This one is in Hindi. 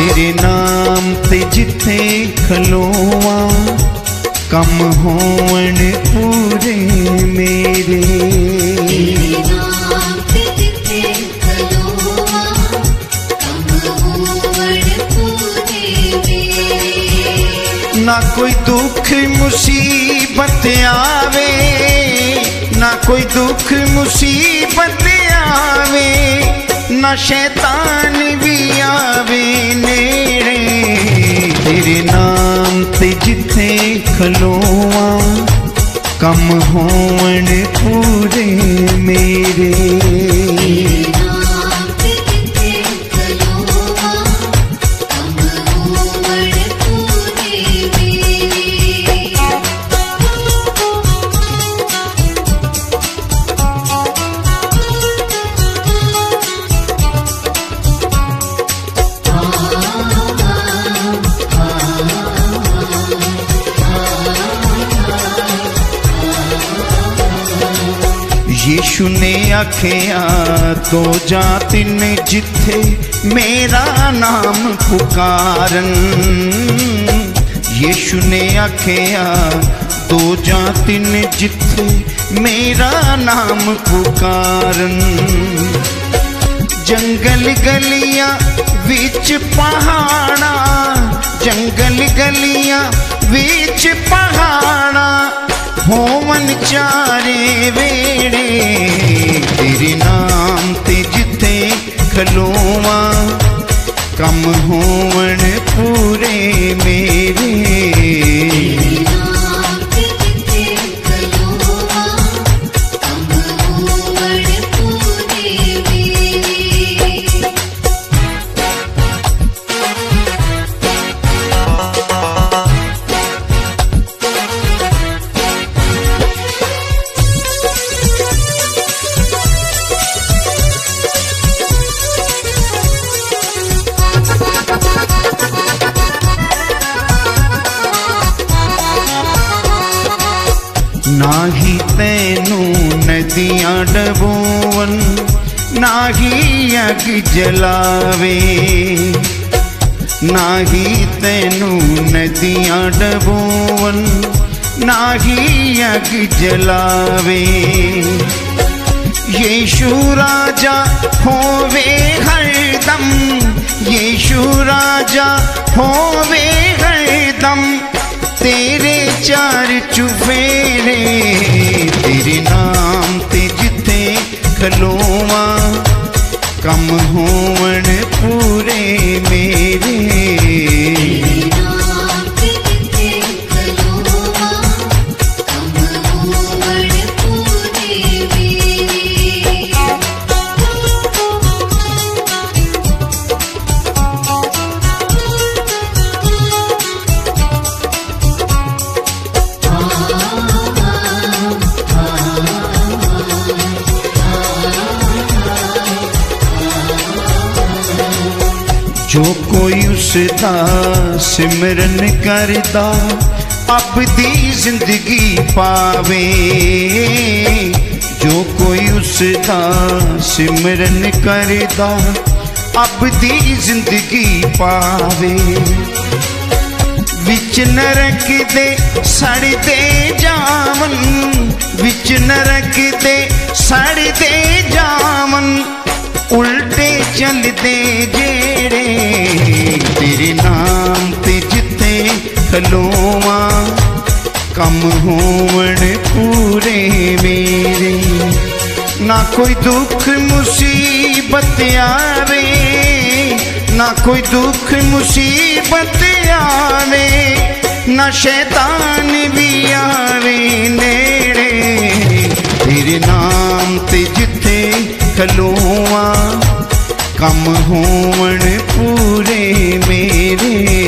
तेरे नाम ते जिथे खलोवा कम होवन पूरे मेरे। तेरे नाम ते जिथे खलोवा कम होवन पूरे मेरे। ना कोई दुख मुसीबत आवे, ना कोई दुख मुसीबत आवे, ना शैतान भी आवे नेड़े। तेरे नाम ते जिथे खलोवा कम होवन पूरे मेरे। तेरे नाम ते जिथे खलोवा कम होवन पूरे मेरे। यीशु ने आखिया दो जा तीन जिथे मेरा नाम पुकारन। यीशु ने आखिया दो जा तीन जिथे मेरा नाम पुकारन। जंगल गलियां विच पहाड़ा, जंगल गलियां विच पहाड़ा, होवन चारे वेड़े। तेरे नाम ते जिथे खलोवा कम होवन पूरे मेरे। तेरे नाम ते जिथे खलोवा कम होवन पूरे मेरे। नाही तैनू नदियां डबोवन, नाही अग जलावे। नाही तैनू नदियां डबोवन, नाही अग जलावे। यीशु राजा होवे हरदम, यीशु राजा होवे हरदम, तेरे चार चुफेरे। तेरे नाम ते जिथे खलोवा कम होवन पूरे मेरे। तेरे नाम ते जिथे खलोवा कम होवन पूरे मेरे। जो कोई उसदा सिमरन करदा अपनी जिंदगी पावे। जो कोई उसदा सिमरन करदा अपनी जिंदगी पावे। विच नरक दे सड़दे जावन, विच नरक दे सड़दे जावन, उल्टे चलदे जेड़े। तेरे नाम ते जिथे खलोवा कम होवन पूरे मेरे। ना कोई दुख मुसीबत आवे, ना कोई दुख मुसीबत आवे, ना शैतान भी आवे नेड़े। तेरे नाम ते जिथे खलोवा कम होवन पूरे मेरे।